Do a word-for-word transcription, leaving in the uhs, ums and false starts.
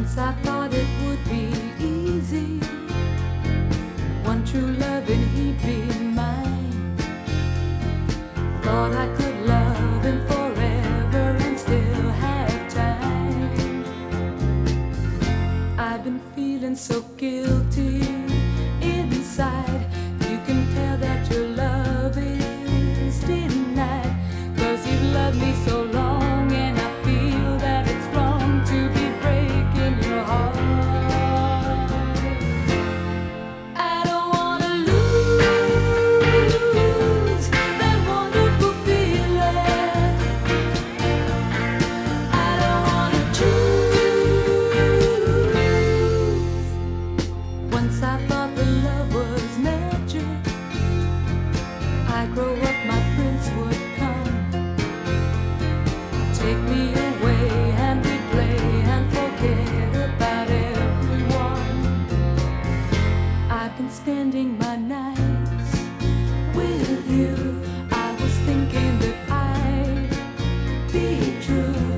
I thought it would be easy, one true love and he'd be mine. Thought I could love him forever and still have time. I've been feeling so guilty inside. You can tell that your love is denied, 'cause you've loved me so long, and I feel that it's wrong to be breaking your heart. I don't wanna lose that wonderful feeling. I don't wanna choose. Once I thought the love was magic, I'd grow up, my prince would come, take me away, and we'd play and forget about everyone. I've been spending my nights with you. I was thinking that I'd be true.